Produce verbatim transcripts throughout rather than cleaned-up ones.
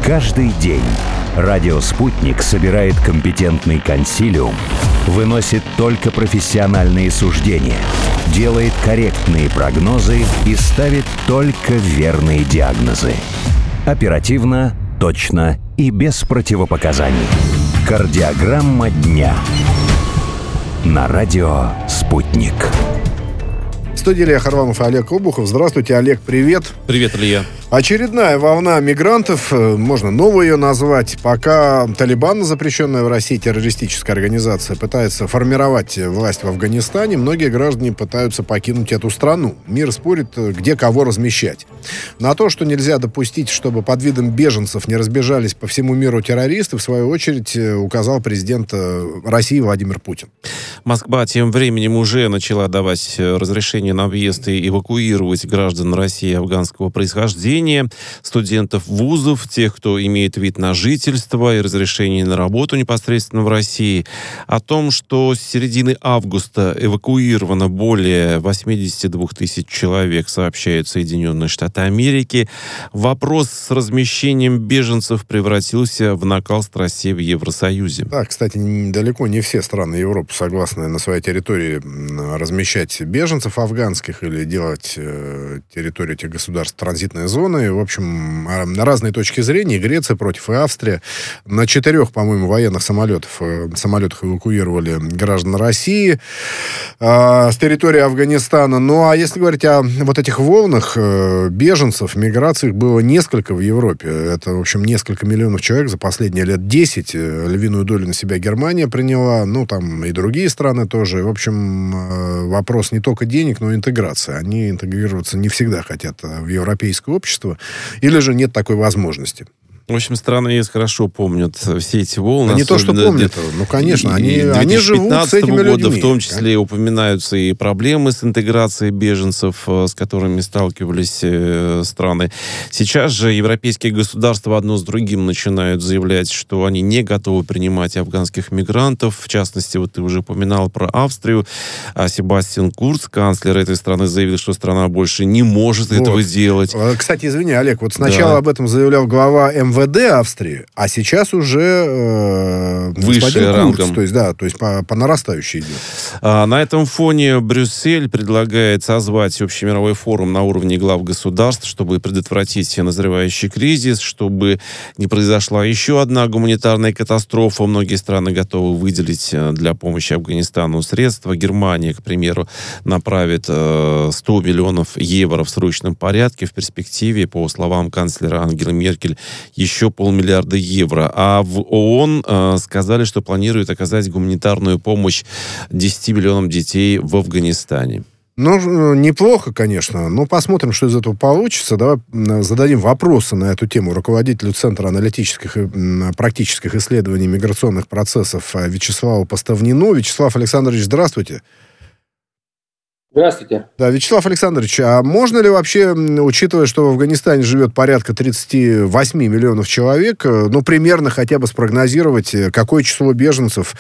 Каждый день радио «Спутник» собирает компетентный консилиум, выносит только профессиональные суждения, делает корректные прогнозы и ставит только верные диагнозы. Оперативно, точно и без противопоказаний. Кардиограмма дня. На радио «Спутник». В студии Илья Харламов и Олег Обухов. Здравствуйте, Олег, привет. Привет, Илья. Очередная волна мигрантов, можно новую ее назвать, пока Талибан, запрещенная в России террористическая организация, пытается формировать власть в Афганистане, многие граждане пытаются покинуть эту страну. Мир спорит, где кого размещать. На то, что нельзя допустить, чтобы под видом беженцев не разбежались по всему миру террористы, в свою очередь указал президент России Владимир Путин. Москва тем временем уже начала давать разрешение на въезд и эвакуировать граждан России афганского происхождения, студентов вузов, тех, кто имеет вид на жительство и разрешение на работу непосредственно в России. О том, что с середины августа эвакуировано более восемьдесят два тысяч человек, сообщают Соединенные Штаты Америки. Вопрос с размещением беженцев превратился в накал страстей в Евросоюзе. Да, кстати, далеко не все страны Европы согласны на своей территории размещать беженцев афганских или делать э, территорию этих государств транзитной зоной. В общем, на разные точки зрения. Греция против и Австрия. На четырех, по-моему, военных самолетов, самолетах эвакуировали граждан России э, с территории Афганистана. Ну, а если говорить о вот этих волнах э, беженцев, миграций, их было несколько в Европе. Это, в общем, несколько миллионов человек за последние лет десять. Львиную долю на себя Германия приняла. Ну, там и другие страны тоже. В общем, э, вопрос не только денег, но и интеграции. Они интегрироваться не всегда хотят в европейское общество. Или же нет такой возможности? В общем, страны ЕС хорошо помнят все эти волны. Да не то, что помнят, ну, конечно, они, они живут с этими года, людьми. В том числе упоминаются и проблемы с интеграцией беженцев, с которыми сталкивались э, страны. Сейчас же европейские государства одно с другим начинают заявлять, что они не готовы принимать афганских мигрантов. В частности, вот ты уже упоминал про Австрию. А Себастьян Курц, канцлер этой страны, заявил, что страна больше не может вот этого делать. Кстати, извини, Олег, вот сначала да. об этом заявлял глава эм вэ дэ Австрии, а сейчас уже э, выше рангом. То есть, да, то есть по, по нарастающей идет. А, на этом фоне Брюссель предлагает созвать общемировой форум на уровне глав государств, чтобы предотвратить назревающий кризис, чтобы не произошла еще одна гуманитарная катастрофа. Многие страны готовы выделить для помощи Афганистану средства. Германия, к примеру, направит э, сто миллионов евро в срочном порядке. В перспективе, по словам канцлера Ангелы Меркель, еще полмиллиарда евро. А в ООН э, сказали, что планируют оказать гуманитарную помощь десяти миллионам детей в Афганистане. Ну, неплохо, конечно, но посмотрим, что из этого получится. Давай зададим вопросы на эту тему руководителю Центра аналитических и практических исследований миграционных процессов Вячеславу Поставнину. Вячеслав Александрович, здравствуйте. Здравствуйте. Да, Вячеслав Александрович, а можно ли вообще, учитывая, что в Афганистане живет порядка тридцать восемь миллионов человек, ну, примерно хотя бы спрогнозировать, какое число беженцев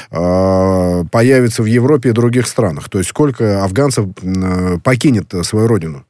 э, появится в Европе и других странах? То есть, сколько афганцев э, покинет свою родину?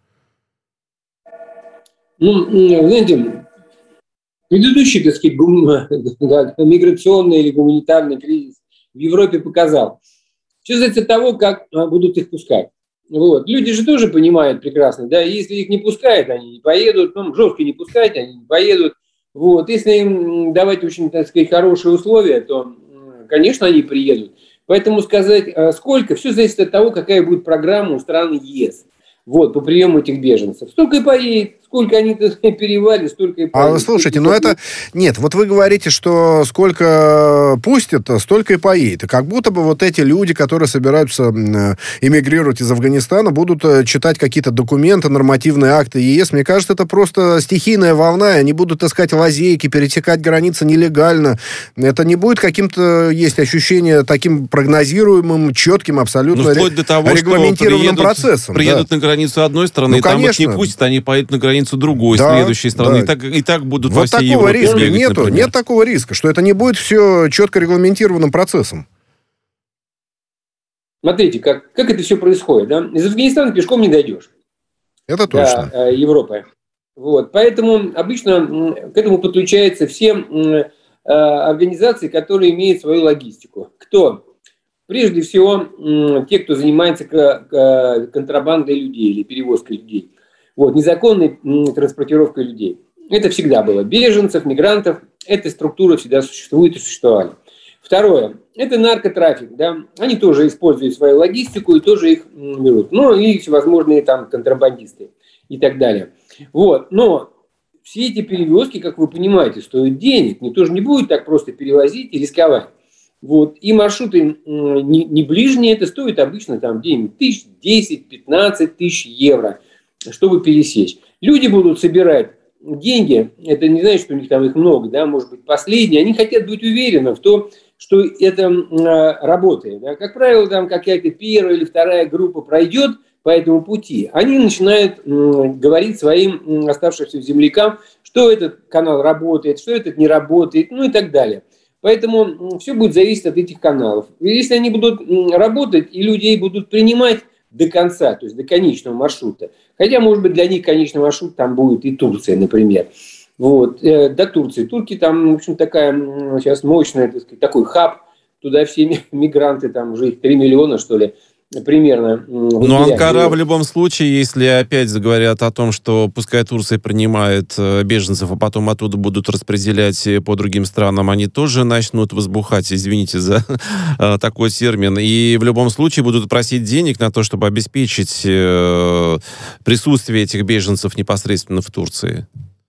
Ну, знаете, предыдущий, так сказать, гум... да, миграционный или гуманитарный кризис в Европе показал. Все зависит от того, как будут их пускать. Вот. Люди же тоже понимают прекрасно, да, если их не пускают, они не поедут, ну, жестко не пускать, они не поедут. Вот. Если им давать очень, так сказать, хорошие условия, то, конечно, они приедут. Поэтому сказать, сколько, все зависит от того, какая будет программа у стран ЕС. Вот, по приему этих беженцев. Столько и поедет, сколько они перевалят, столько и поедет. А слушайте, ну это... Нет, вот вы говорите, что сколько пустят, столько и поедет. И как будто бы вот эти люди, которые собираются эмигрировать из Афганистана, будут читать какие-то документы, нормативные акты ЕС. Мне кажется, это просто стихийная волна, и они будут искать лазейки, пересекать границы нелегально. Это не будет каким-то, есть ощущение, таким прогнозируемым, четким, абсолютно ну, до того, регламентированным приедут, процессом. Приедут да. на границу одной страны, ну, и там конечно. их не пустят, они поедут на границу другой, да, следующей страны. Да. И, так, и так будут вот во всей такого Европе риска бегать, нету. например. Нет такого риска, что это не будет все четко регламентированным процессом. Смотрите, как, как это все происходит. Да? Из Афганистана пешком не дойдешь. Это точно. До э, Европы. Вот. Поэтому обычно к этому подключаются все организации, которые имеют свою логистику. Кто? Прежде всего, те, кто занимается контрабандой людей или перевозкой людей. Вот, незаконной транспортировкой людей. Это всегда было. Беженцев, мигрантов. Эта структура всегда существует и существовали. Второе. Это наркотрафик. Да? Они тоже используют свою логистику и тоже их берут. Ну, и всевозможные там контрабандисты и так далее. Вот. Но все эти перевозки, как вы понимаете, стоят денег. Никто же не будет так просто перевозить и рисковать. Вот. И маршруты не, не ближние, это стоит обычно там где-нибудь тысяч десять-пятнадцать тысяч евро, чтобы пересечь. Люди будут собирать деньги, это не значит, что у них там их много, да, может быть, последние. Они хотят быть уверены в том, что это э, работает. Да. Как правило, там какая-то первая или вторая группа пройдет по этому пути. Они начинают э, говорить своим э, оставшимся землякам, что этот канал работает, что этот не работает, ну и так далее. Поэтому все будет зависеть от этих каналов. И если они будут работать и людей будут принимать до конца, то есть до конечного маршрута, хотя, может быть, для них конечный маршрут там будет и Турция, например. Вот, до Турции. Турки там, в общем, такая сейчас мощная, так сказать, такой хаб, туда все мигранты, там уже их три миллиона, что ли, примерно. Но Анкара в любом случае, если опять заговорят о том, что пускай Турция принимает беженцев, а потом оттуда будут распределять по другим странам, они тоже начнут возбухать, извините за такой термин, и в любом случае будут просить денег на то, чтобы обеспечить присутствие этих беженцев непосредственно в Турции.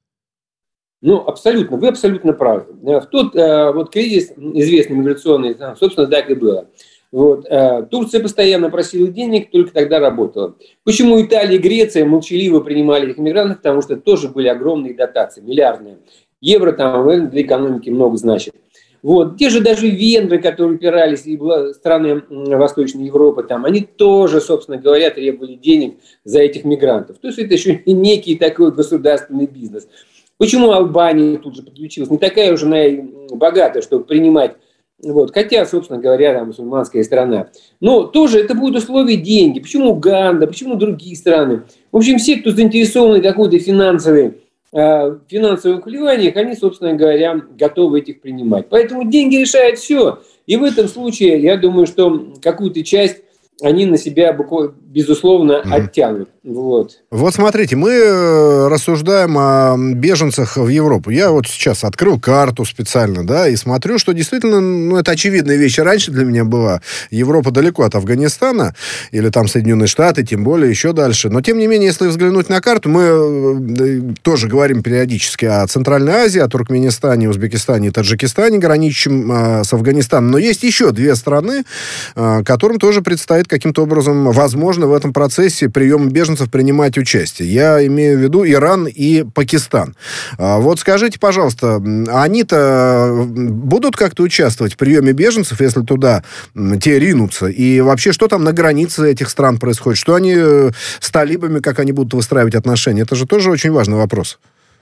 Ну, абсолютно, вы абсолютно правы. В тот вот кризис известный миграционный, собственно, так и было. Вот. Турция постоянно просила денег, только тогда работала. Почему Италия и Греция молчаливо принимали этих мигрантов? Потому что тоже были огромные дотации, миллиардные. Евро там для экономики много значит. Вот. Те же даже венгры, которые упирались, и страны Восточной Европы, там, они тоже, собственно говоря, требовали денег за этих мигрантов. То есть это еще и некий такой государственный бизнес. Почему Албания тут же подключилась? Не такая уже она богатая, чтобы принимать. Вот. Хотя, собственно говоря, там мусульманская страна. Но тоже это будут условия деньги. Почему Уганда, почему другие страны? В общем, все, кто заинтересованы в какой-то финансовой, э, финансовых вливаниях, они, собственно говоря, готовы этих принимать. Поэтому деньги решают все. И в этом случае, я думаю, что какую-то часть они на себя, безусловно, оттянут. Вот. Вот смотрите, мы рассуждаем о беженцах в Европу. Я вот сейчас открыл карту специально, да, и смотрю, что действительно, ну, это очевидная вещь. Раньше для меня была. Европа далеко от Афганистана, или там Соединенные Штаты, тем более еще дальше. Но, тем не менее, если взглянуть на карту, мы тоже говорим периодически о Центральной Азии, о Туркменистане, Узбекистане и Таджикистане, граничим э, с Афганистаном. Но есть еще две страны, э, которым тоже предстоит каким-то образом, возможно, в этом процессе приема беженцев принимать участие. Я имею в виду Иран и Пакистан. Вот скажите, пожалуйста, они-то будут как-то участвовать в приеме беженцев, если туда те ринутся? И вообще, что там на границе этих стран происходит? Что они с талибами, как они будут выстраивать отношения? Это же тоже очень важный вопрос.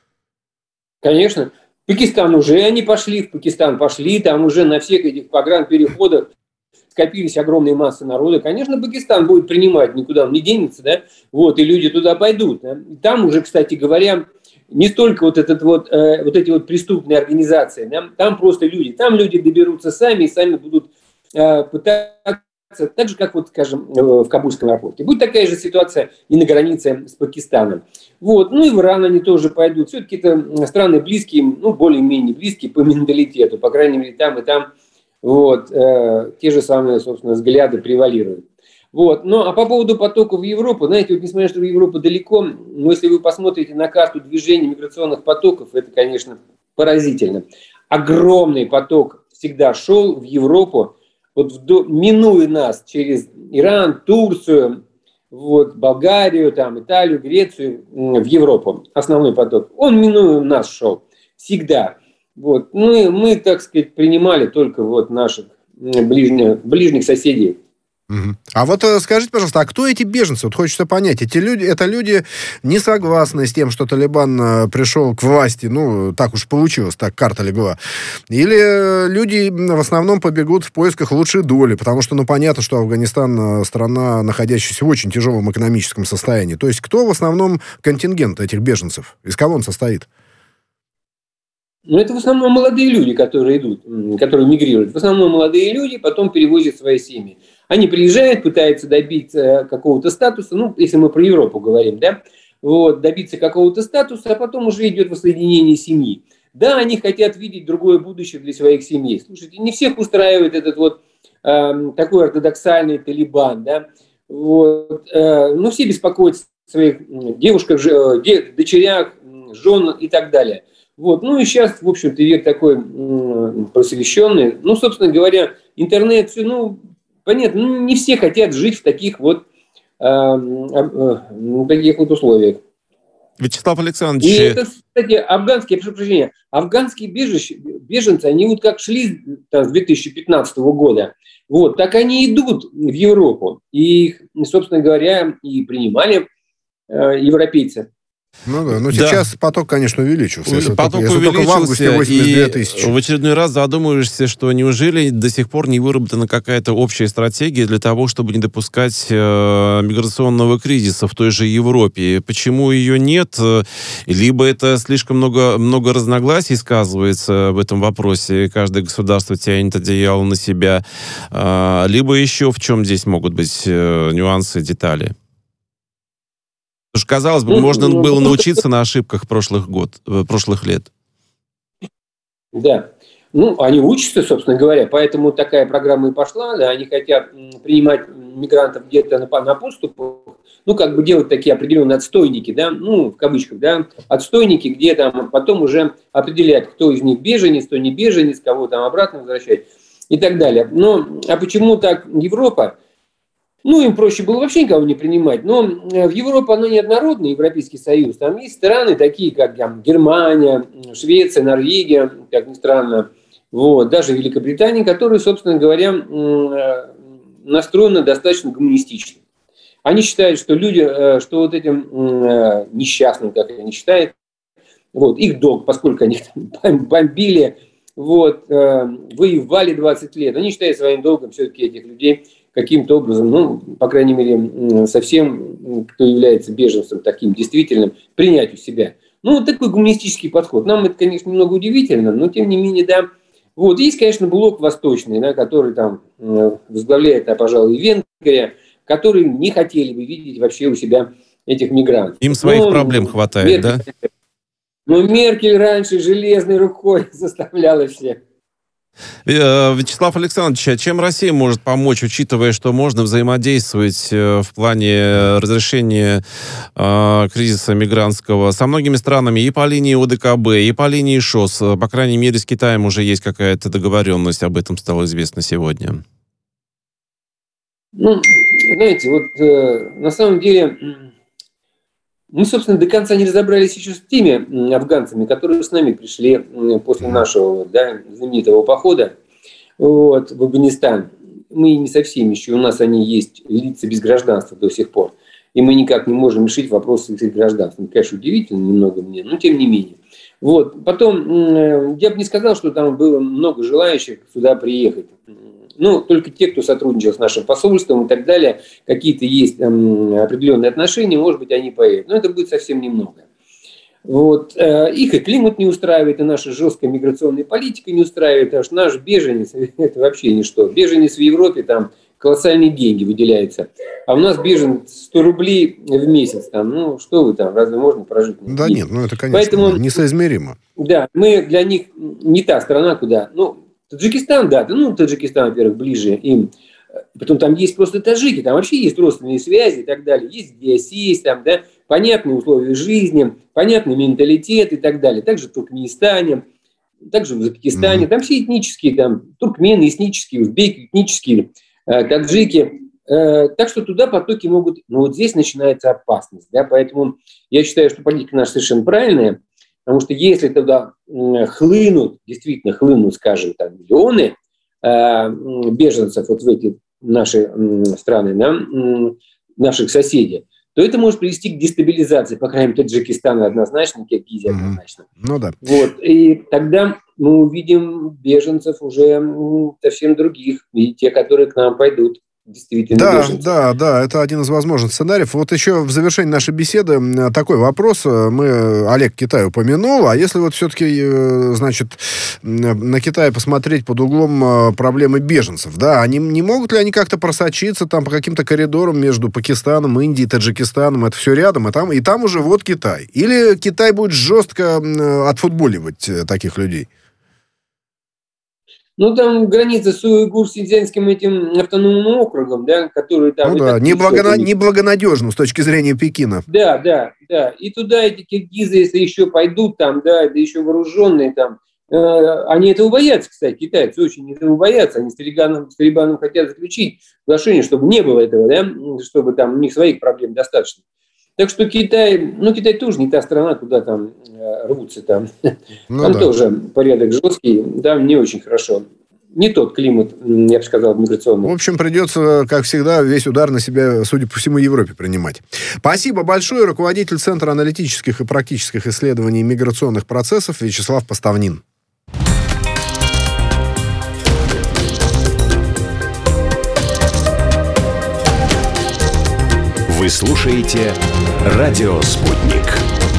Конечно. Пакистан уже, они пошли, в Пакистан пошли, там уже на всех этих погранпереходах скопились огромные массы народа. Конечно, Пакистан будет принимать, никуда он не денется, да, вот, и люди туда пойдут. Да? Там уже, кстати говоря, не столько вот, этот вот, э, вот эти вот преступные организации, да? Там просто люди, там люди доберутся сами и сами будут э, пытаться, так же, как, вот, скажем, э, в Кабульском аэропорте. Будет такая же ситуация и на границе с Пакистаном. Вот. Ну и в Иран они тоже пойдут. Все-таки это страны близкие, ну, более-менее близкие по менталитету, по крайней мере, там и там. Вот, э, те же самые, собственно, взгляды превалируют. Вот. Ну, а по поводу потоков в Европу, знаете, вот несмотря на то, что Европа далеко, но если вы посмотрите на карту движения миграционных потоков, это, конечно, поразительно. Огромный поток всегда шел в Европу, вот вдо, минуя нас через Иран, Турцию, вот, Болгарию, там, Италию, Грецию, в Европу. Основной поток. Он минуя нас шел всегда. Вот. Мы, мы, так сказать, принимали только вот наших ближних, ближних соседей Угу. А вот скажите, пожалуйста, а кто эти беженцы? Вот хочется понять. Эти люди, это люди не согласны с тем, что Талибан пришел к власти, ну, так уж получилось, так карта легла. Или люди в основном побегут в поисках лучшей доли, потому что, ну, понятно, что Афганистан страна, находящаяся в очень тяжелом экономическом состоянии. То есть кто в основном контингент этих беженцев? Из кого он состоит? Ну, это в основном молодые люди, которые идут, которые мигрируют. В основном молодые люди, потом перевозят свои семьи. Они приезжают, пытаются добиться какого-то статуса, ну, если мы про Европу говорим, да, вот, добиться какого-то статуса, а потом уже идет воссоединение семьи. Да, они хотят видеть другое будущее для своих семей. Слушайте, не всех устраивает этот вот э, такой ортодоксальный Талибан, да, вот, э, ну, все беспокоятся о своих девушках, э, дочерях, жен и так далее. Вот. Ну и сейчас, в общем-то, век такой м- просвещенный. Ну, собственно говоря, интернет, все, ну, понятно, ну, не все хотят жить в таких вот, э, э, э, таких вот условиях. Вячеслав Александрович... И это, кстати, афганские, я прошу прощения, афганские беженцы, беженцы, они вот как шли там, с две тысячи пятнадцатого года, вот, так они идут в Европу. И их, собственно говоря, и принимали э, европейцы. Ну да, но сейчас да. поток, конечно, увеличился. Если поток только, увеличился, только в августе восемьдесят две тысячи. И в очередной раз задумываешься, что неужели до сих пор не выработана какая-то общая стратегия для того, чтобы не допускать э, миграционного кризиса в той же Европе. Почему ее нет? Либо это слишком много, много разногласий сказывается в этом вопросе, каждое государство тянет одеяло на себя, э, либо еще в чем здесь могут быть э, нюансы, детали? Потому что, казалось бы, ну, можно ну, было научиться на ошибках прошлых, год, прошлых лет. Да. Ну, они учатся, собственно говоря, поэтому такая программа и пошла. Да, они хотят принимать мигрантов где-то на, на подступах, ну, как бы делать такие определенные отстойники, да, ну, в кавычках, да, отстойники, где там потом уже определяют, кто из них беженец, кто не беженец, кого там обратно возвращать и так далее. Но, а почему так Европа? Ну, им проще было вообще никого не принимать. Но в Европе оно неоднородный, Европейский Союз. Там есть страны такие, как там, Германия, Швеция, Норвегия, как ни странно, вот, даже Великобритания, которые, собственно говоря, настроены достаточно гуманистично. Они считают, что люди, что вот этим несчастным, как они считают, вот, их долг, поскольку они бомбили, вот, воевали двадцать лет, они считают своим долгом все-таки этих людей каким-то образом, ну, по крайней мере, совсем, кто является беженцем таким действительным, принять у себя. Ну, вот такой гуманистический подход. Нам это, конечно, немного удивительно, но тем не менее, да. Вот, есть, конечно, блок восточный, да, который там возглавляет, а, пожалуй, и Венгрия, которые не хотели бы видеть вообще у себя этих мигрантов. Им своих но, проблем хватает, Меркель, да? Но Меркель раньше железной рукой заставляла всех. Вячеслав Александрович, а чем Россия может помочь, учитывая, что можно взаимодействовать в плане разрешения э, кризиса мигрантского со многими странами и по линии О Дэ Ка Бэ, и по линии ШОС? По крайней мере, с Китаем уже есть какая-то договоренность, об этом стало известно сегодня. Ну, знаете, вот э, на самом деле мы, собственно, до конца не разобрались еще с теми афганцами, которые с нами пришли после нашего, да, знаменитого похода, вот, в Афганистан. Мы не со всеми еще, у нас они есть лица без гражданства до сих пор, и мы никак не можем решить вопрос с их гражданством. Конечно, удивительно немного мне, но тем не менее. Вот. Потом, я бы не сказал, что там было много желающих сюда приехать. Ну, только те, кто сотрудничал с нашим посольством и так далее, какие-то есть эм, определенные отношения, может быть, они поедут. Но это будет совсем немного. Вот. Э, их и климат не устраивает, и наша жесткая миграционная политика не устраивает, потому что наш беженец – это вообще ничто. Беженец в Европе, там колоссальные деньги выделяются. А у нас беженец сто рублей в месяц. Там, ну, что вы там, разве можно прожить? Да нет, ну это, конечно, Поэтому, несоизмеримо. Да, мы для них не та страна, куда... Ну, Таджикистан, да, ну, Таджикистан, во-первых, ближе им. Потом там есть просто таджики, там вообще есть родственные связи и так далее. Есть где сесть, там, да, понятные условия жизни, понятный менталитет и так далее. Также в Туркменистане, также в Узбекистане. Mm-hmm. Там все этнические, там, туркмены этнические, узбеки этнические, э, таджики. Э, так что туда потоки могут... Но вот здесь начинается опасность, да, поэтому я считаю, что политика наша совершенно правильная. Потому что если туда хлынут, действительно хлынут, скажем, там, миллионы э, беженцев вот в эти наши страны, да, наших соседей, то это может привести к дестабилизации, по крайней мере, Таджикистана однозначно, Киргизии однозначно. Mm-hmm. Ну да. Вот. И тогда мы увидим беженцев уже совсем других, и те, которые к нам пойдут. Да, да, да, это один из возможных сценариев. Вот еще в завершении нашей беседы такой вопрос. Мы, Олег, Китай упомянул, а если вот все-таки, значит, на Китай посмотреть под углом проблемы беженцев, да, они, не могут ли они как-то просочиться там по каким-то коридорам между Пакистаном, Индией, Таджикистаном, это все рядом, и там, и там уже вот Китай? Или Китай будет жестко отфутболивать таких людей? Ну, там граница с Уйгур-Синьцзянским этим автономным округом, да, который там... Ну да, неблагона... неблагонадежным с точки зрения Пекина. Да, да, да. И туда эти киргизы, если еще пойдут там, да, да еще вооруженные там, э, они этого боятся, кстати, китайцы очень этого боятся. Они с Талибаном, с Талибаном хотят заключить соглашение, чтобы не было этого, да, чтобы там у них своих проблем достаточно. Так что Китай, ну, Китай тоже не та страна, куда там э, рвутся там. Ну, там да. тоже порядок жесткий, там не очень хорошо. Не тот климат, я бы сказал, миграционный. В общем, придется, как всегда, весь удар на себя, судя по всему, Европе принимать. Спасибо большое. Руководитель Центра аналитических и практических исследований миграционных процессов Вячеслав Поставнин. Вы слушаете «Радио Спутник».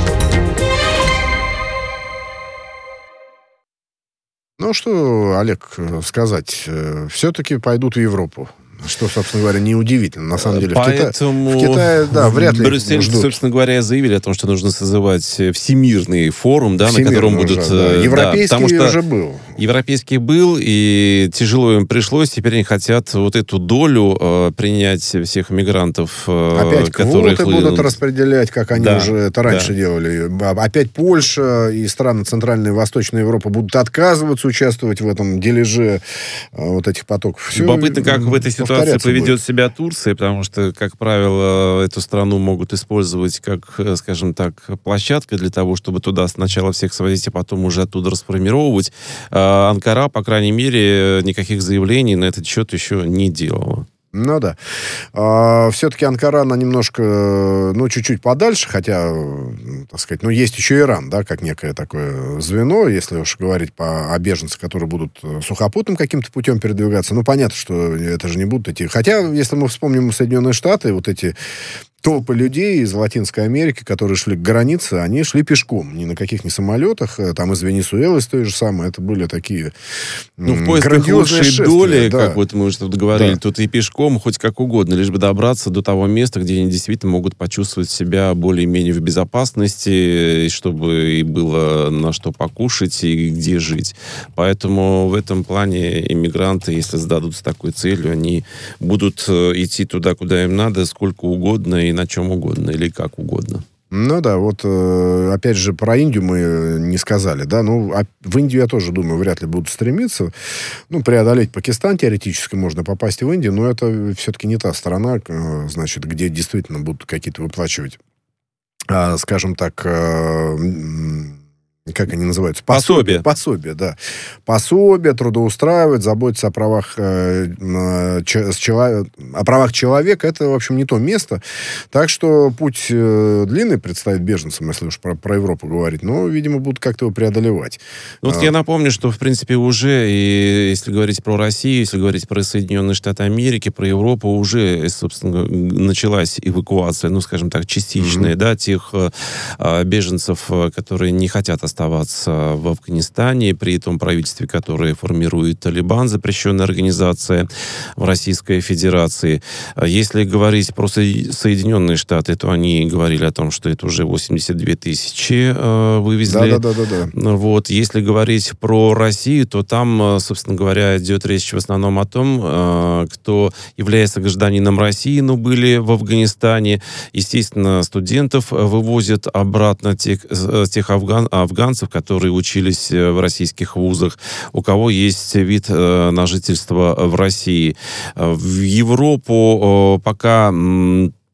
Ну, что, Олег, сказать? Все-таки пойдут в Европу. Что, собственно говоря, неудивительно. На самом деле, Поэтому в Китае, в Китае да, вряд ли Брюссель, ждут. собственно говоря, заявили о том, что нужно созывать всемирный форум, да, Всемирный на котором уже, будут... Да. Европейский да, что уже был. Европейский был, и тяжело им пришлось. Теперь они хотят вот эту долю э, принять всех мигрантов, э, Опять которых... квоты будут распределять, как они да, уже это раньше да. делали. Опять Польша и страны Центральной и Восточной Европы будут отказываться участвовать в этом дележе вот этих потоков. Все любопытно, как в этой ситуации поведет будет. себя Турция, потому что, как правило, эту страну могут использовать как, скажем так, площадка для того, чтобы туда сначала всех свозить, а потом уже оттуда расформировать. А Анкара, по крайней мере, никаких заявлений на этот счет еще не делала. Ну да. А, все-таки Анкара, она немножко, ну, чуть-чуть подальше, хотя, так сказать, ну, есть еще Иран, да, как некое такое звено, если уж говорить по, о беженцах, которые будут сухопутным каким-то путем передвигаться. Ну, понятно, что это же не будут эти... Хотя, если мы вспомним Соединенные Штаты, вот эти толпы людей из Латинской Америки, которые шли к границе, они шли пешком, ни на каких не самолетах, там из Венесуэлы, то же самое, это были такие ну, в поисках лучшей доли, да. Как вот мы уже тут говорили, да. Тут и пешком, хоть как угодно, лишь бы добраться до того места, где они действительно могут почувствовать себя более-менее в безопасности, чтобы и было на что покушать, и где жить. Поэтому в этом плане иммигранты, если зададутся такой целью, они будут идти туда, куда им надо, сколько угодно, и на чем угодно, или как угодно. Ну да, вот опять же про Индию мы не сказали, да, ну в Индию я тоже думаю, вряд ли будут стремиться, ну преодолеть Пакистан теоретически можно попасть в Индию, но это все-таки не та страна, значит, где действительно будут какие-то выплачивать, скажем так, как они называются? Пособие. Пособие, да. Пособие, трудоустраивать, заботиться о правах, э, ч, чело, о правах человека. Это, в общем, не то место. Так что путь э, длинный предстоит беженцам, если уж про, про Европу говорить. Но, видимо, будут как-то его преодолевать. Вот а, я напомню, что, в принципе, уже, и если говорить про Россию, если говорить про Соединенные Штаты Америки, про Европу, уже, собственно, началась эвакуация, ну, скажем так, частичная, mm-hmm. да, тех э, беженцев, которые не хотят оставаться в Афганистане, при том правительстве, которое формирует Талибан, запрещенная организация в Российской Федерации. Если говорить про Соединенные Штаты, то они говорили о том, что это уже восемьдесят две тысячи э, вывезли. Да, да, да, да, да. Вот. Если говорить про Россию, то там, собственно говоря, идет речь в основном о том, э, кто является гражданином России, но были в Афганистане. Естественно, студентов вывозят обратно тех, тех афган, афганцев, которые учились в российских вузах, у кого есть вид э, на жительство в России. В Европу э, пока... М-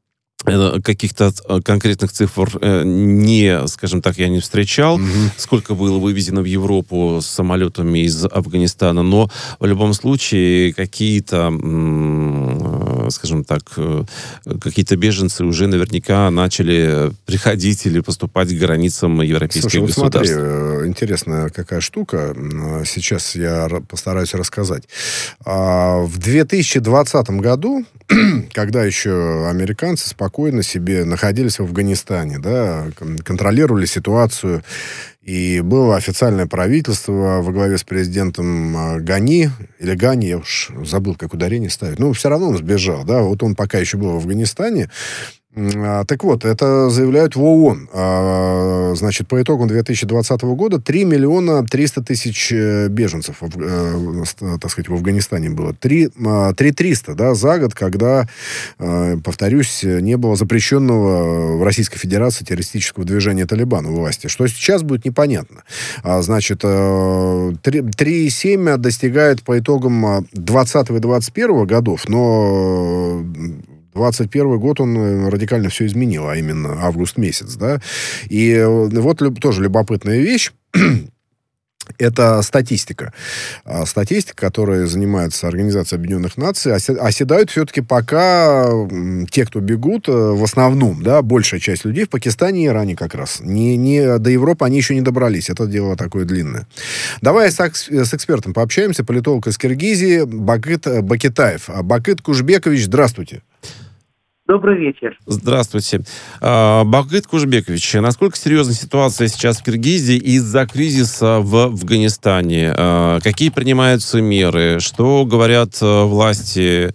каких-то конкретных цифр не, скажем так, я не встречал, mm-hmm. сколько было вывезено в Европу с самолетами из Афганистана, но в любом случае какие-то, скажем так, какие-то беженцы уже наверняка начали приходить или поступать к границам европейских Слушай, государств. Вот смотри, интересная какая штука. Сейчас я постараюсь рассказать. В две тысячи двадцатом году, когда еще американцы спокойно себе находились в Афганистане, да, контролировали ситуацию, и было официальное правительство во главе с президентом Гани, или Гани, я уж забыл, как ударение ставить, но все равно он сбежал, да, вот он пока еще был в Афганистане. Так вот, это заявляют в ООН. Значит, по итогам две тысячи двадцатого года три миллиона триста тысяч беженцев, так сказать, в Афганистане было. три триста, да, за год, когда, повторюсь, не было запрещенного в Российской Федерации террористического движения «Талибан» у власти. Что сейчас будет, непонятно. Значит, три целых семь десятых достигает по итогам двадцатого и двадцать первого годов, но двадцать первый год он радикально все изменил, а именно август месяц, да. И вот тоже любопытная вещь. Это статистика. Статистика, которой занимается Организация Объединенных Наций, оседают все-таки пока те, кто бегут, в основном, да, большая часть людей в Пакистане и Иране как раз. Не, не, до Европы они еще не добрались. Это дело такое длинное. Давай с, с экспертом пообщаемся. Политолог из Киргизии Бакыт Бакетаев. Бакыт Кушбекович, здравствуйте. Добрый вечер. Здравствуйте. Бакыт Кушбекович, насколько серьезна ситуация сейчас в Киргизии из-за кризиса в Афганистане? Какие принимаются меры? Что говорят власти?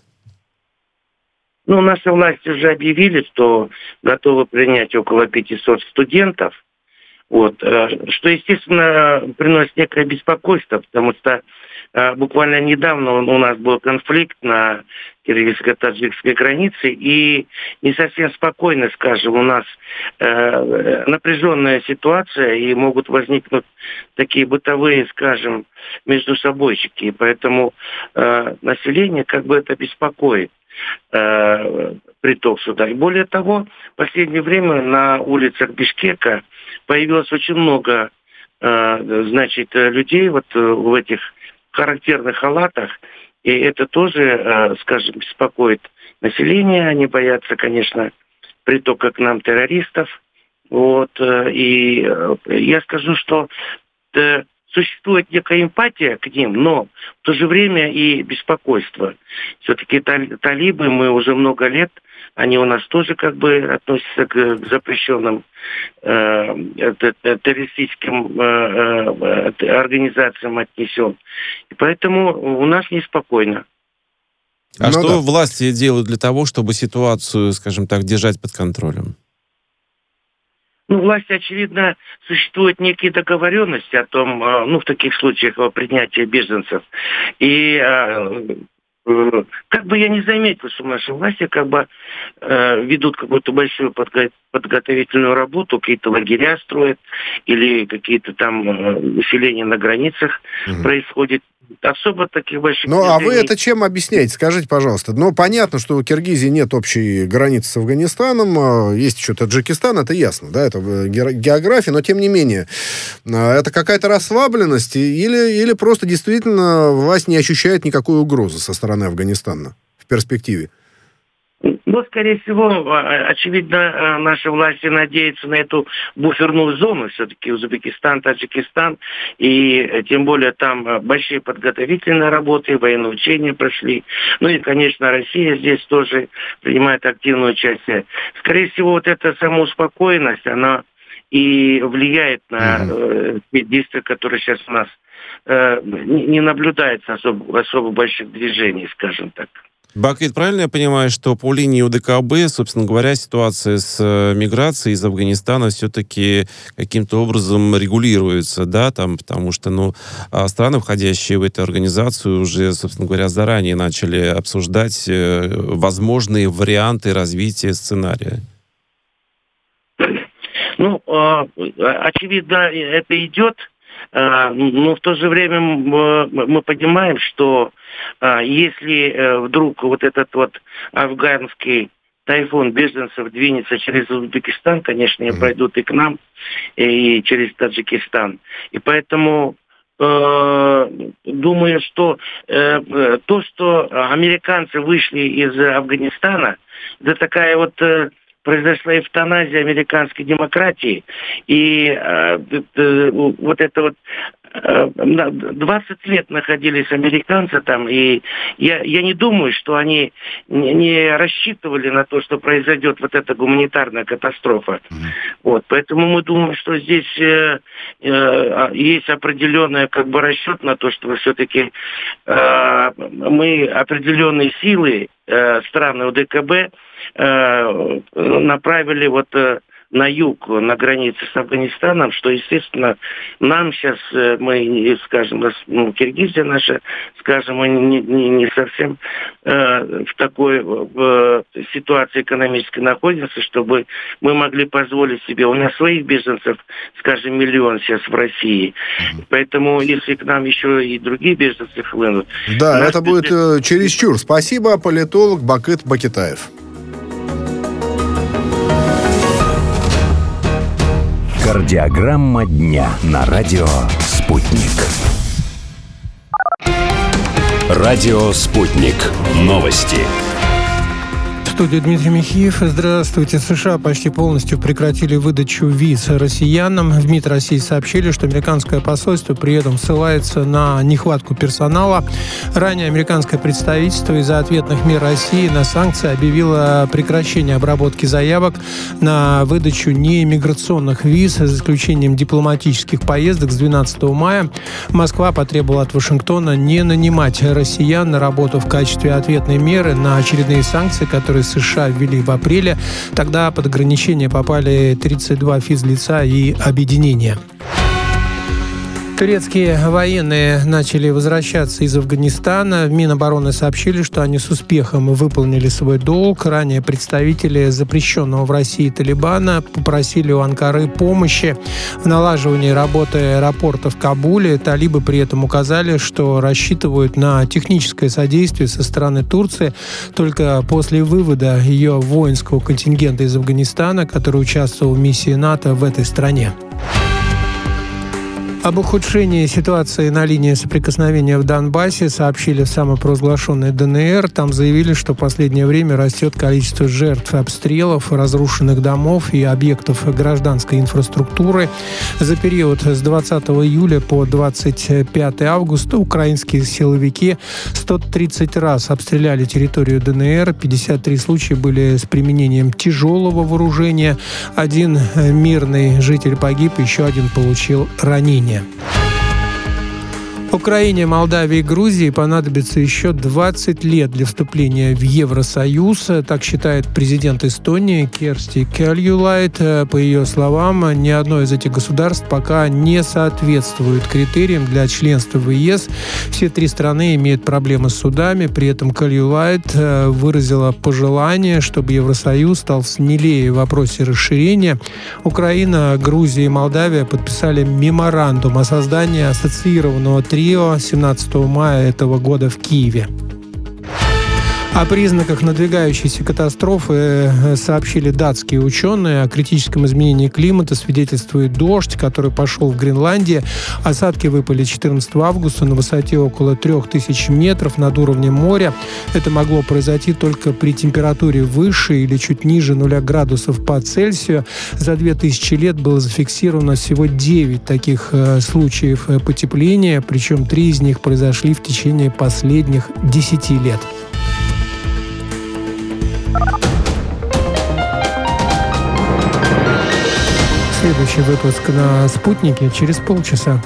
Ну, наши власти уже объявили, что готовы принять около пятисот студентов. Вот. Что, естественно, приносит некое беспокойство, потому что буквально недавно у нас был конфликт на киргизско-таджикской границе, и не совсем спокойно, скажем, у нас э, напряженная ситуация, и могут возникнуть такие бытовые, скажем, между собойчики. И поэтому э, население как бы это беспокоит, э, приток сюда. И более того, в последнее время на улицах Бишкека появилось очень много, э, значит, людей вот в этих характерных халатах, и это тоже, скажем, беспокоит население. Они боятся, конечно, притока к нам террористов. Вот. И я скажу, что существует некая эмпатия к ним, но в то же время и беспокойство. Все-таки талибы, мы уже много лет, они у нас тоже как бы относятся к запрещенным э, террористическим э, э, организациям отнесен. И поэтому у нас неспокойно. А ну, что да. власти делают для того, чтобы ситуацию, скажем так, держать под контролем? Ну, власти, очевидно, существуют некие договоренности о том, ну, в таких случаях о принятии беженцев. И как бы я не заметил, что наши власти как бы э, ведут какую-то большую подго- подготовительную работу, какие-то лагеря строят, или какие-то там э, усиления на границах mm-hmm. происходит. Особо таких больших... Ну, а вы это чем объясняете? Скажите, пожалуйста. Ну, понятно, что у Киргизии нет общей границы с Афганистаном, есть еще Таджикистан, это ясно, да, это география, но тем не менее, это какая-то расслабленность или, или просто действительно власть не ощущает никакой угрозы со стороны Афганистана в перспективе? Ну, скорее всего, очевидно, наши власти надеются на эту буферную зону, все-таки Узбекистан, Таджикистан, и тем более там большие подготовительные работы, военные учения прошли. Ну и, конечно, Россия здесь тоже принимает активное участие. Скорее всего, вот эта самоуспокоенность, она и влияет на mm-hmm. э, действия, которые сейчас у нас э, не наблюдается особо, особо больших движений, скажем так. Бакыт, правильно я понимаю, что по линии УДКБ, собственно говоря, ситуация с миграцией из Афганистана все-таки каким-то образом регулируется, да, там, потому что, ну, страны, входящие в эту организацию, уже, собственно говоря, заранее начали обсуждать возможные варианты развития сценария. Ну, очевидно, это идет. Но в то же время мы понимаем, что если вдруг вот этот вот афганский тайфун беженцев двинется через Узбекистан, конечно, они пройдут и к нам, и через Таджикистан. И поэтому э, думаю, что э, то, что американцы вышли из Афганистана, это такая вот... Э, произошла эвтаназия американской демократии, и э, э, вот это вот э, двадцать лет находились американцы там, и я, я не думаю, что они не, не рассчитывали на то, что произойдет вот эта гуманитарная катастрофа. Mm-hmm. Вот, поэтому мы думаем, что здесь э, э, есть определенный как бы расчет на то, что все-таки э, мы определенные силы э, страны ОДКБ э, направили вот э, на юг, на границе с Афганистаном, что, естественно, нам сейчас, э, мы, скажем, ну, Киргизия наша, скажем, мы не, не, не совсем э, в такой э, ситуации экономической находимся, чтобы мы могли позволить себе. У нас своих беженцев, скажем, миллион сейчас в России. Поэтому, если к нам еще и другие беженцы хлынут... Да, это будет э, чересчур. Спасибо, политолог Бакыт Бакетаев. Кардиограмма дня на радио «Спутник». Радио «Спутник». Новости. В студии Дмитрий Михеев. Здравствуйте. США почти полностью прекратили выдачу виз россиянам. В МИД России сообщили, что американское посольство при этом ссылается на нехватку персонала. Ранее американское представительство из-за ответных мер России на санкции объявило прекращение обработки заявок на выдачу неиммиграционных виз, за исключением дипломатических поездок с двенадцатого мая. Москва потребовала от Вашингтона не нанимать россиян на работу в качестве ответной меры на очередные санкции, которые США ввели в апреле. Тогда под ограничения попали тридцать два физлица и объединения. Турецкие военные начали возвращаться из Афганистана. В Минобороны сообщили, что они с успехом выполнили свой долг. Ранее представители запрещенного в России Талибана попросили у Анкары помощи в налаживании работы аэропорта в Кабуле. Талибы при этом указали, что рассчитывают на техническое содействие со стороны Турции только после вывода ее воинского контингента из Афганистана, который участвовал в миссии НАТО в этой стране. Об ухудшении ситуации на линии соприкосновения в Донбассе сообщили в самопровозглашенной ДНР. Там заявили, что в последнее время растет количество жертв обстрелов, разрушенных домов и объектов гражданской инфраструктуры. За период с двадцатого июля по двадцать пятого августа украинские силовики сто тридцать раз обстреляли территорию ДНР. пятьдесят три случая были с применением тяжелого вооружения. Один мирный житель погиб, еще один получил ранение. Украине, Молдавии и Грузии понадобится еще двадцать лет для вступления в Евросоюз. Так считает президент Эстонии Керсти Кельюлайд. По ее словам, ни одно из этих государств пока не соответствует критериям для членства в ЕС. Все три страны имеют проблемы с судами. При этом Кельюлайд выразила пожелание, чтобы Евросоюз стал смелее в вопросе расширения. Украина, Грузия и Молдавия подписали меморандум о создании ассоциированного трио семнадцатого мая этого года в Киеве. О признаках надвигающейся катастрофы сообщили датские ученые. О критическом изменении климата свидетельствует дождь, который пошел в Гренландии. Осадки выпали четырнадцатого августа на высоте около трех тысяч метров над уровнем моря. Это могло произойти только при температуре выше или чуть ниже нуля градусов по Цельсию. За две тысячи лет было зафиксировано всего девять таких э, случаев потепления, причем три из них произошли в течение последних десяти лет. Следующий выпуск на «Спутнике» через полчаса.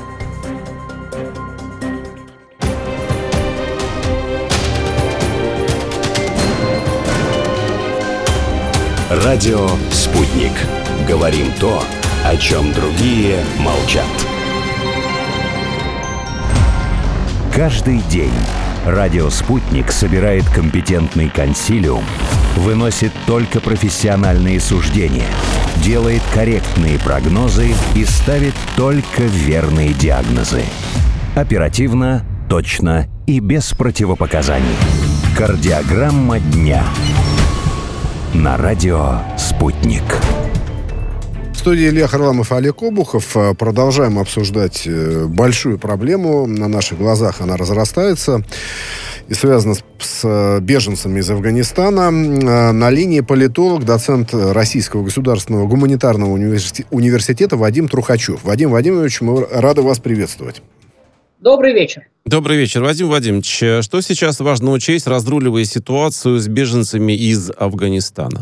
Радио «Спутник». Говорим то, о чем другие молчат. Каждый день радио «Спутник» собирает компетентный консилиум, выносит только профессиональные суждения, делает корректные прогнозы и ставит только верные диагнозы. Оперативно, точно и без противопоказаний. Кардиограмма дня. на радио «Спутник». В студии Илья Харламов и Олег Обухов. Продолжаем обсуждать большую проблему. На наших глазах она разрастается и связана с беженцами из Афганистана. На линии политолог, доцент Российского государственного гуманитарного университета Вадим Трухачев. Вадим Вадимович, мы рады вас приветствовать. Добрый вечер. Добрый вечер, Вадим Вадимович. Что сейчас важно учесть, разруливая ситуацию с беженцами из Афганистана?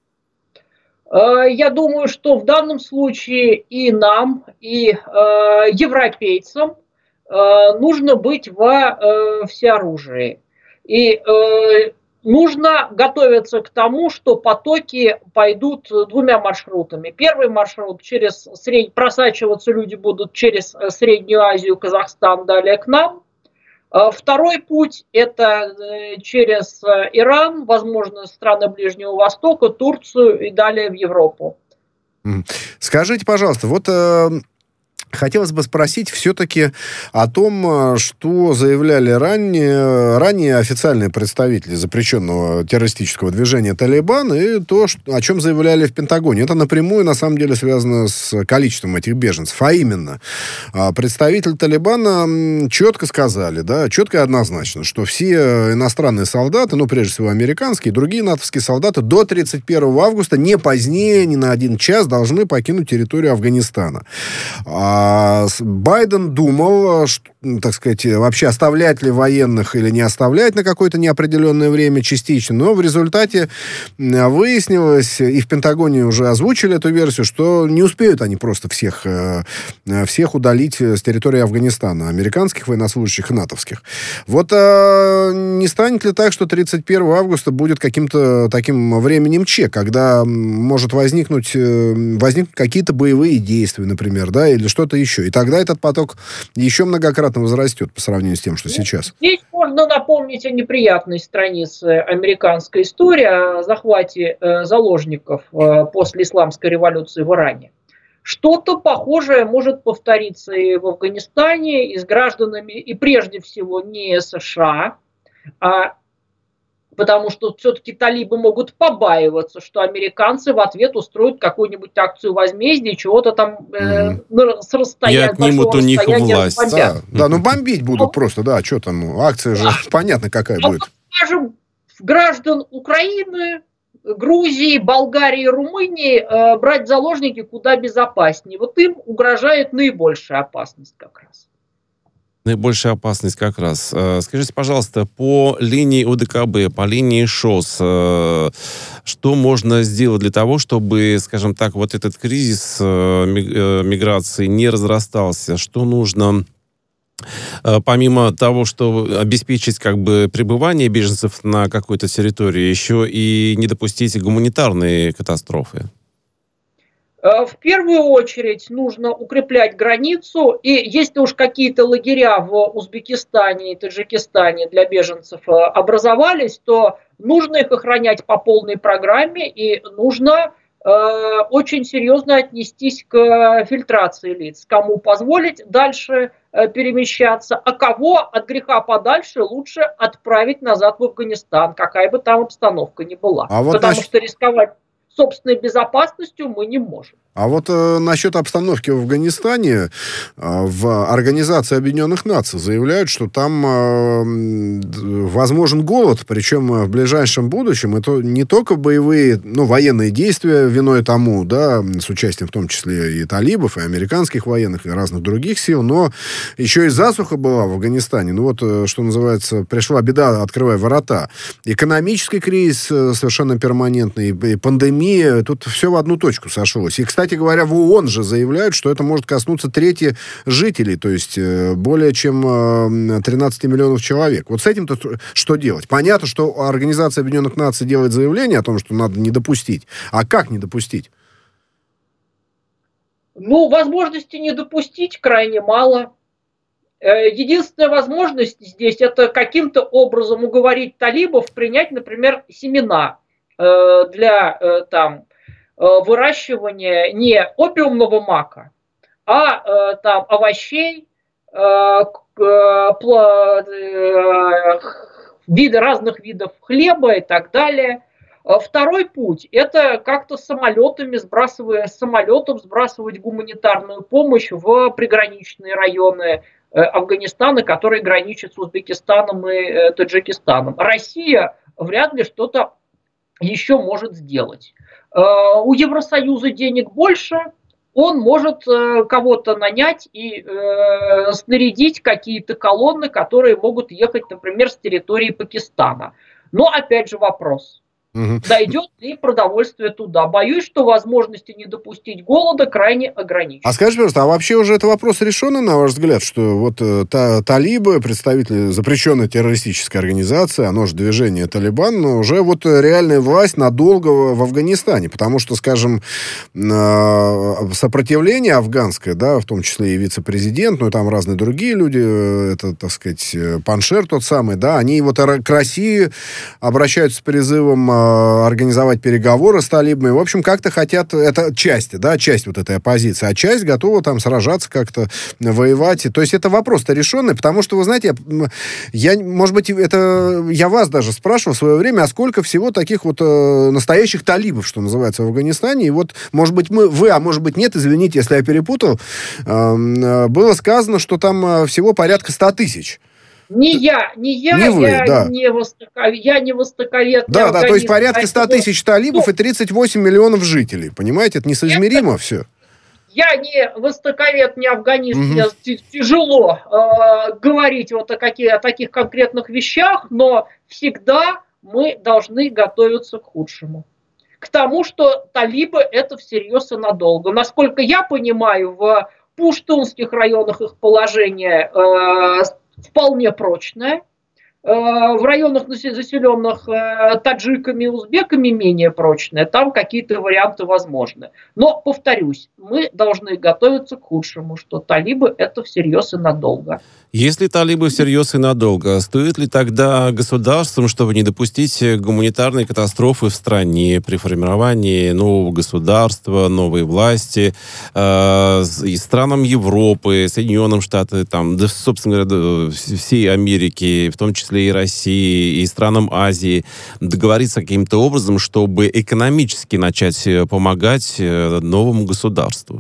Я думаю, что в данном случае и нам, и э, европейцам э, нужно быть во э, всеоружии. И э, нужно готовиться к тому, что потоки пойдут двумя маршрутами. Первый маршрут, через сред... просачиваться люди будут через Среднюю Азию, Казахстан, далее к нам. Второй путь – это через Иран, возможно, страны Ближнего Востока, Турцию и далее в Европу. Скажите, пожалуйста, вот э, хотелось бы спросить все-таки о том, что заявляли ранее, ранее официальные представители запрещенного террористического движения «Талибан» и то, что, о чем заявляли в Пентагоне. Это напрямую, на самом деле, связано с количеством этих беженцев. А именно, представители «Талибана» четко сказали, да, четко и однозначно, что все иностранные солдаты, ну, прежде всего, американские, и другие натовские солдаты до тридцать первого августа не позднее, ни на один час должны покинуть территорию Афганистана. Байден думал, что, так сказать, вообще оставлять ли военных или не оставлять на какое-то неопределенное время частично, но в результате выяснилось, и в Пентагоне уже озвучили эту версию, что не успеют они просто всех, всех удалить с территории Афганистана, американских военнослужащих и натовских. Вот а не станет ли так, что тридцать первого августа будет каким-то таким временем Ч, когда может возникнуть, возникнуть какие-то боевые действия, например, да, или что-то еще. И тогда этот поток еще многократно возрастет по сравнению с тем, что сейчас. Здесь можно напомнить о неприятной странице американской истории, о захвате э, заложников э, после исламской революции в Иране. Что-то похожее может повториться и в Афганистане, и с гражданами, и прежде всего не США, а потому что все-таки талибы могут побаиваться, что американцы в ответ устроят какую-нибудь акцию возмездия, чего-то там э, mm-hmm. с расстояния. И отнимут у них власть. Да, да, ну бомбить будут ну, просто, да, что там, акция же, понятно, какая ну, будет. Скажем, граждан Украины, Грузии, Болгарии, Румынии э, брать в заложники куда безопаснее. Вот им угрожает наибольшая опасность как раз. Наибольшая опасность как раз. Скажите, пожалуйста, по линии О Дэ Ка Бэ, по линии ШОС, что можно сделать для того, чтобы, скажем так, вот этот кризис миграции не разрастался? Что нужно, помимо того, что обеспечить как бы пребывание беженцев на какой-то территории, еще и не допустить гуманитарные катастрофы? В первую очередь нужно укреплять границу, и если уж какие-то лагеря в Узбекистане и Таджикистане для беженцев образовались, то нужно их охранять по полной программе, и нужно э, очень серьезно отнестись к фильтрации лиц, кому позволить дальше э, перемещаться, а кого от греха подальше лучше отправить назад в Афганистан, какая бы там обстановка ни была, а вот потому наш... что рисковать собственной безопасностью мы не можем. А вот э, насчет обстановки в Афганистане, э, в Организации Объединенных Наций заявляют, что там э, возможен голод, причем в ближайшем будущем. Это не только боевые, ну, военные действия виной тому, да, с участием в том числе и талибов, и американских военных, и разных других сил, но еще и засуха была в Афганистане. Ну вот, что называется, пришла беда, открывая ворота. Экономический кризис совершенно перманентный, и пандемия, тут все в одну точку сошлось. И, кстати, Кстати говоря, в ООН же заявляют, что это может коснуться трети жителей, то есть более чем тринадцать миллионов человек. Вот с этим-то что делать? Понятно, что Организация Объединенных Наций делает заявление о том, что надо не допустить. А как не допустить? Ну, возможности не допустить крайне мало. Единственная возможность здесь — это каким-то образом уговорить талибов принять, например, семена для там выращивания не опиумного мака, а э, там овощей, э, пло, э, виды, разных видов хлеба и так далее. Второй путь – это как-то самолетами, сбрасывая, с самолетов сбрасывать гуманитарную помощь в приграничные районы Афганистана, которые граничат с Узбекистаном и Таджикистаном. Россия вряд ли что-то еще может сделать. У Евросоюза денег больше, он может кого-то нанять и снарядить какие-то колонны, которые могут ехать, например, с территории Пакистана. Но опять же вопрос. Угу. Дойдет ли продовольствие туда? Боюсь, что возможности не допустить голода крайне ограничены. А скажите, пожалуйста, а вообще уже это вопрос решенный, на ваш взгляд, что вот та, талибы, представители запрещенной террористической организации, оно же движение Талибан, но уже вот реальная власть надолго в Афганистане, потому что, скажем, сопротивление афганское, да, в том числе и вице-президент, ну и там разные другие люди, это, так сказать, Паншер тот самый, да, они вот к России обращаются с призывом организовать переговоры с талибами. В общем, как-то хотят... Это часть, да, часть вот этой оппозиции. А часть готова там сражаться как-то, воевать. То есть это вопрос-то решенный, потому что, вы знаете, я, я может быть, это... Я вас даже спрашивал в свое время, а сколько всего таких вот э, настоящих талибов, что называется, в Афганистане. И вот, может быть, мы... Вы, а может быть, нет, извините, если я перепутал. Э, было сказано, что там всего порядка ста тысяч. Не я, не я, не вы, я, да. не востоков... я не востоковед. Да, да, то есть порядка ста тысяч талибов ну, и тридцать восемь миллионов жителей. Понимаете, это несоизмеримо это... все. Я не востоковед, не афганист, угу. Мне тяжело э, говорить вот о, каких, о таких конкретных вещах, но всегда мы должны готовиться к худшему. К тому, что талибы это всерьез и надолго. Насколько я понимаю, в пуштунских районах их положение э, вполне прочная. В районах, заселенных таджиками и узбеками, менее прочная. Там какие-то варианты возможны. Но, повторюсь, мы должны готовиться к худшему, что талибы это всерьез и надолго. Если талибы всерьез и надолго, стоит ли тогда государствам, чтобы не допустить гуманитарной катастрофы в стране при формировании нового государства, новой власти, э, и странам Европы, Соединенным Штатам, там, да, собственно говоря, всей Америки, в том числе и России, и странам Азии, договориться каким-то образом, чтобы экономически начать помогать новому государству?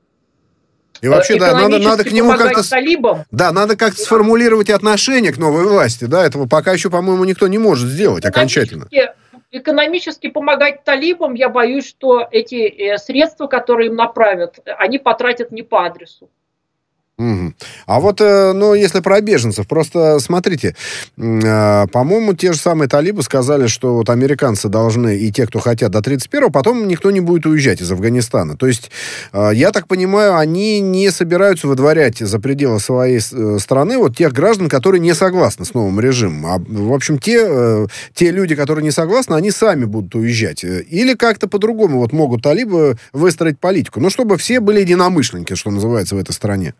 И вообще, да, надо, надо к нему как-то... Талибам. Да, надо как-то да. сформулировать отношение к новой власти. Да, этого пока еще, по-моему, никто не может сделать окончательно. Экономически помогать талибам, я боюсь, что эти средства, которые им направят, они потратят не по адресу. Угу. А вот, ну, если про беженцев, просто смотрите, по-моему, те же самые талибы сказали, что вот американцы должны, и те, кто хотят, до тридцать первого, потом никто не будет уезжать из Афганистана. То есть, я так понимаю, они не собираются выдворять за пределы своей страны вот тех граждан, которые не согласны с новым режимом. А, в общем, те, те люди, которые не согласны, они сами будут уезжать. Или как-то по-другому вот могут талибы выстроить политику. Ну, чтобы все были единомышленники, что называется, в этой стране.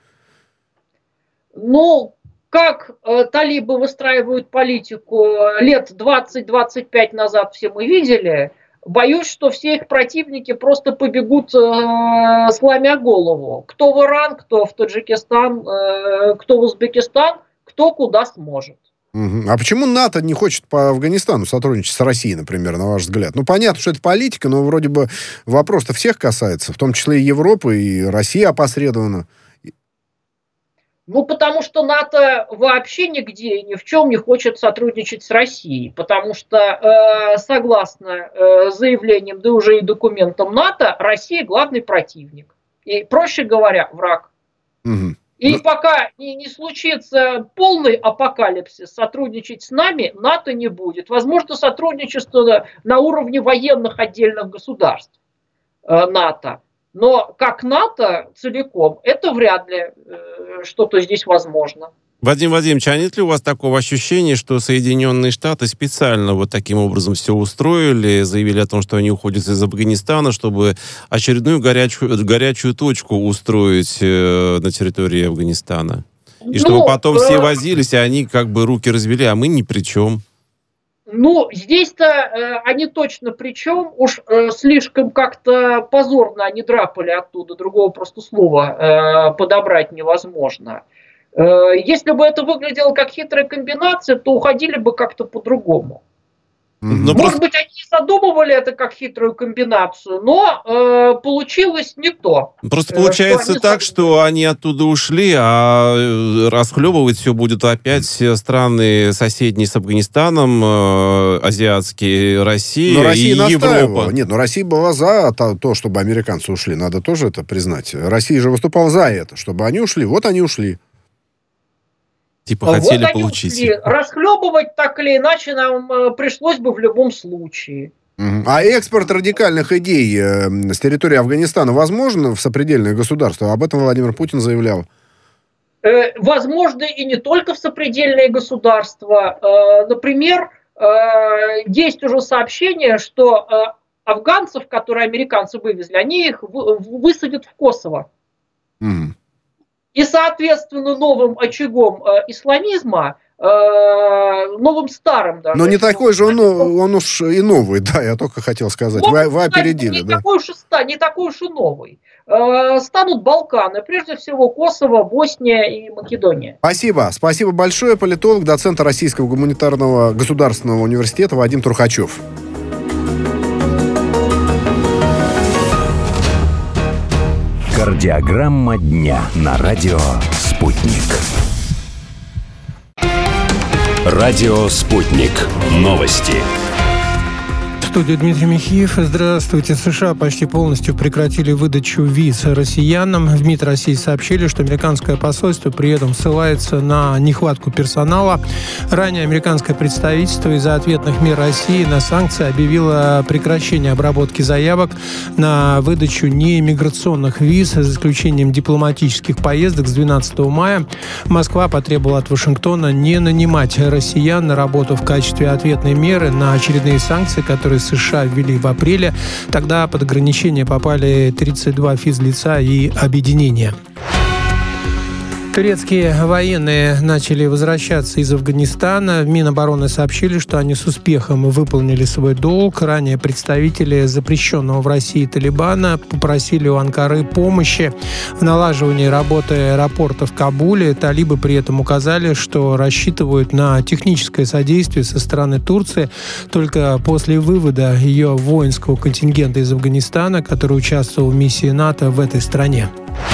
Ну, как э, талибы выстраивают политику лет двадцать-двадцать пять назад, все мы видели. Боюсь, что все их противники просто побегут, э, сломя голову. Кто в Иран, кто в Таджикистан, э, кто в Узбекистан, кто куда сможет. Угу. А почему НАТО не хочет по Афганистану сотрудничать с Россией, например, на ваш взгляд? Ну, понятно, что это политика, но вроде бы вопрос-то всех касается, в том числе и Европы, и России опосредованно. Ну, потому что НАТО вообще нигде и ни в чем не хочет сотрудничать с Россией, потому что, э, согласно э, заявлениям, да уже и документам НАТО, Россия главный противник. И, проще говоря, враг. Угу. И ну... пока не, не случится полный апокалипсис, сотрудничать с нами НАТО не будет. Возможно, сотрудничество на уровне военных отдельных государств э, НАТО. Но как НАТО целиком, это вряд ли э, что-то здесь возможно. Вадим Вадимович, а нет ли у вас такого ощущения, что Соединенные Штаты специально вот таким образом все устроили, заявили о том, что они уходят из Афганистана, чтобы очередную горячую, горячую точку устроить э, на территории Афганистана? И чтобы ну, потом э... все возились, и они как бы руки развели, а мы ни при чем. Ну, здесь-то э, они точно при чем, уж э, слишком как-то позорно они драпали оттуда, другого просто слова э, подобрать невозможно. Э, если бы это выглядело как хитрая комбинация, то уходили бы как-то по-другому. Но Может просто... быть, они задумывали это как хитрую комбинацию, но э, получилось не то. Просто получается что так, они... что они оттуда ушли, а расхлебывать все будут опять страны соседние с Афганистаном, э, азиатские, Россия, но Россия и настаивала. Европа. Нет, но Россия была за то, то, чтобы американцы ушли. Надо тоже это признать. Россия же выступала за это, чтобы они ушли. Вот они ушли. Типа Вот хотели они получить. ушли. Расхлебывать так или иначе нам э, пришлось бы в любом случае. Мгм. А экспорт радикальных идей э, с территории Афганистана возможен в сопредельные государства? Об этом Владимир Путин заявлял. Э, возможно, и не только в сопредельные государства. Э, например, э, есть уже сообщение, что э, афганцев, которые американцы вывезли, они их вы- высадят в Косово. Мгм. И, соответственно, новым очагом э, исламизма, э, новым старым даже. Но не такой же он, он уж и новый, да, я только хотел сказать. Вы, вы опередили, не да? Такой уж и, ста- не такой уж и новый. Э, станут Балканы, прежде всего Косово, Босния и Македония. Спасибо. Спасибо большое. Политолог, доцент Российского гуманитарного государственного университета Вадим Трухачев. Кардиограмма дня на радио «Спутник». Радио «Спутник». Новости. В студии Дмитрий Михеев. Здравствуйте. США почти полностью прекратили выдачу виз россиянам. В МИД России сообщили, что американское посольство при этом ссылается на нехватку персонала. Ранее американское представительство из-за ответных мер России на санкции объявило прекращение обработки заявок на выдачу неиммиграционных виз, за исключением дипломатических поездок с двенадцатого мая. Москва потребовала от Вашингтона не нанимать россиян на работу в качестве ответной меры на очередные санкции, которые США ввели в апреле. Тогда под ограничения попали тридцать два физлица и объединения. Турецкие военные начали возвращаться из Афганистана. В Минобороны сообщили, что они с успехом выполнили свой долг. Ранее представители запрещенного в России Талибана попросили у Анкары помощи в налаживании работы аэропорта в Кабуле. Талибы при этом указали, что рассчитывают на техническое содействие со стороны Турции только после вывода ее воинского контингента из Афганистана, который участвовал в миссии НАТО в этой стране.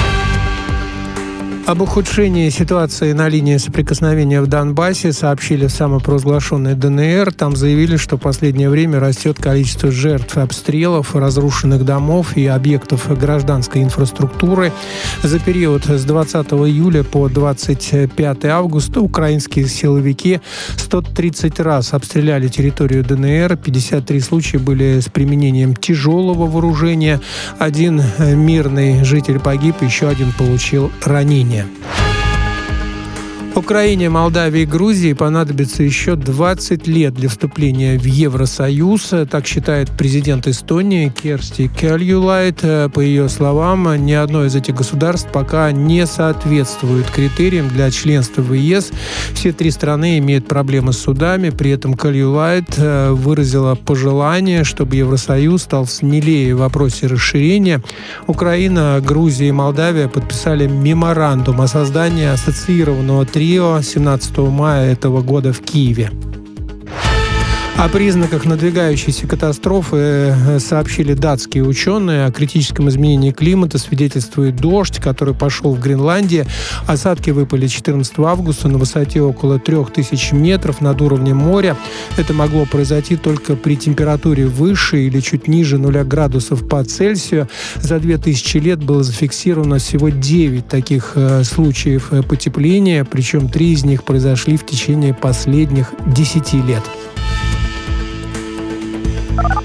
Об ухудшении ситуации на линии соприкосновения в Донбассе сообщили в самопровозглашенной ДНР. Там заявили, что в последнее время растет количество жертв обстрелов, разрушенных домов и объектов гражданской инфраструктуры. За период с двадцатого июля по двадцать пятого августа украинские силовики сто тридцать раз обстреляли территорию ДНР. пятьдесят три случая были с применением тяжелого вооружения. Один мирный житель погиб, еще один получил ранение. Украине, Молдавии и Грузии понадобится еще двадцать лет для вступления в Евросоюз. Так считает президент Эстонии Керсти Кельюлайт. По ее словам, ни одно из этих государств пока не соответствует критериям для членства в ЕС. Все три страны имеют проблемы с судами. При этом Кельюлайт выразила пожелание, чтобы Евросоюз стал смелее в вопросе расширения. Украина, Грузия и Молдавия подписали меморандум о создании ассоциированного трио семнадцатого мая этого года в Киеве. О признаках надвигающейся катастрофы сообщили датские ученые. О критическом изменении климата свидетельствует дождь, который пошел в Гренландии. Осадки выпали четырнадцатого августа на высоте около трех тысяч метров над уровнем моря. Это могло произойти только при температуре выше или чуть ниже нуля градусов по Цельсию. За две тысячи лет было зафиксировано всего девять таких э, случаев потепления, причем три из них произошли в течение последних десяти лет.